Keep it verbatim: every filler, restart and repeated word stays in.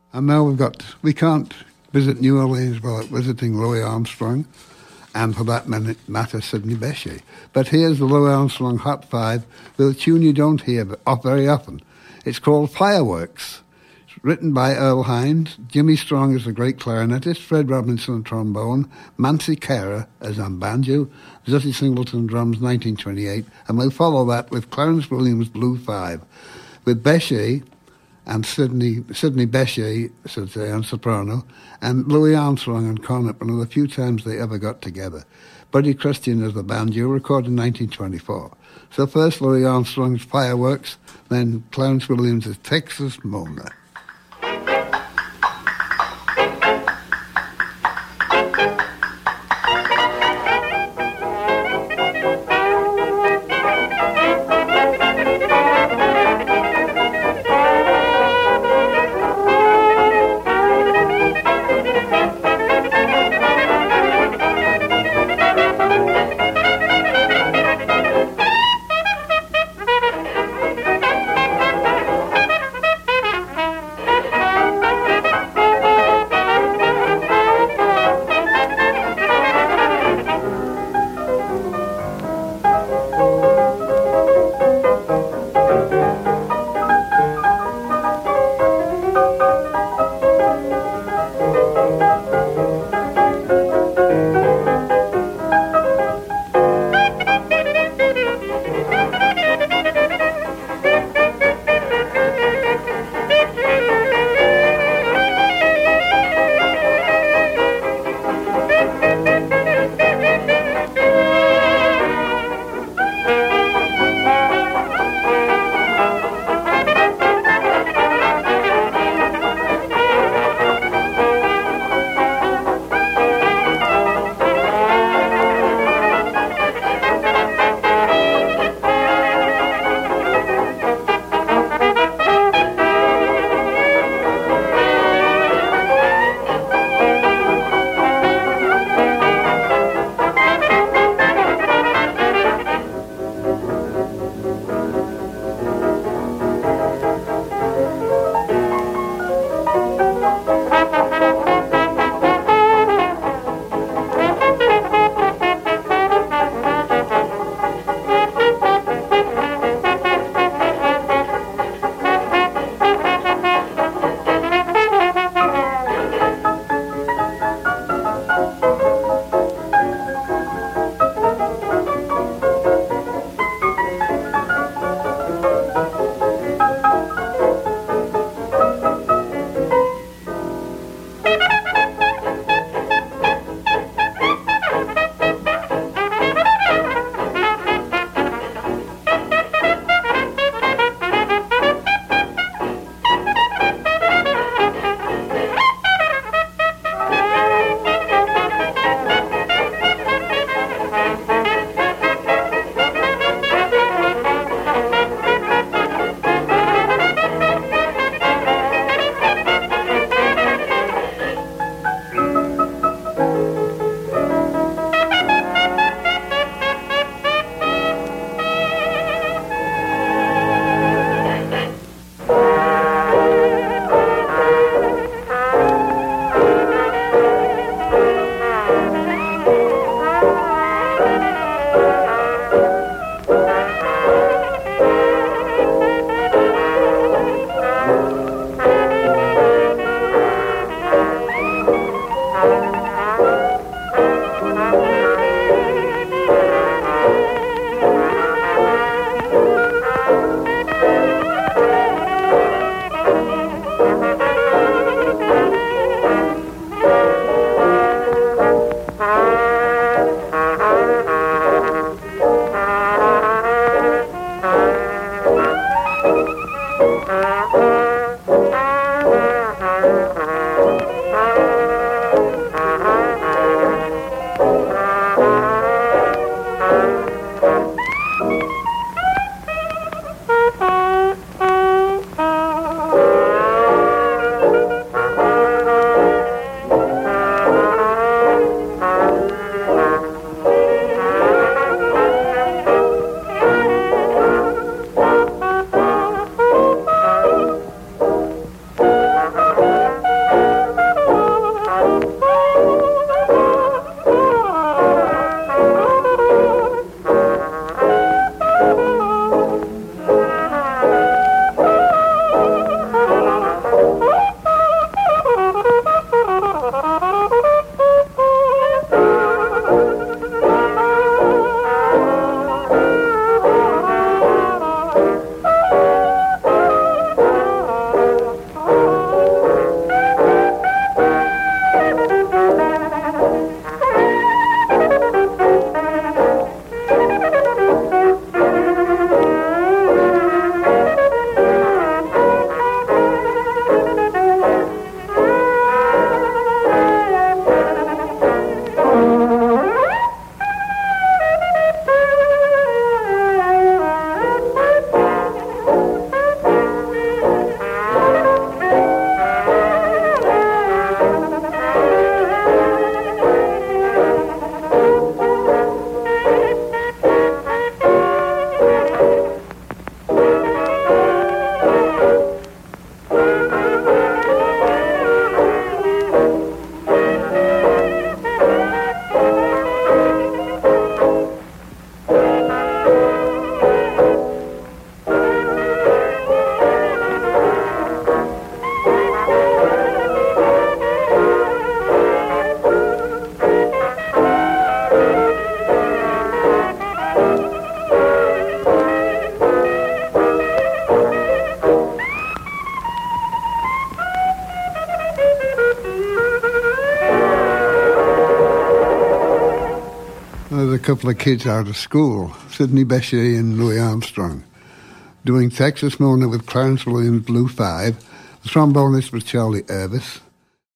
And now we've got, we can't visit New Orleans without visiting Louis Armstrong, and for that matter, Sidney Bechet. But here's the Louis Armstrong Hot Five with a tune you don't hear very often. It's called Fireworks. It's written by Earl Hines. Jimmy Strong is the great clarinetist, Fred Robinson on trombone, Mancy Kara as on banjo, Zutty Singleton drums, nineteen twenty-eight, and we'll follow that with Clarence Williams' Blue Five, with Bechet and Sidney, Sidney Bechet, so to say, on soprano, and Louis Armstrong on cornet, one of the few times they ever got together. Buddy Christian as the banjo, recorded in nineteen twenty-four. So first Louis Armstrong's Fireworks, then Clarence Williams' Texas Mona. There's a couple of kids out of school, Sidney Bechet and Louis Armstrong, doing Texas Mona with Clarence Williams Blue Five. The trombonist was Charlie Irvis.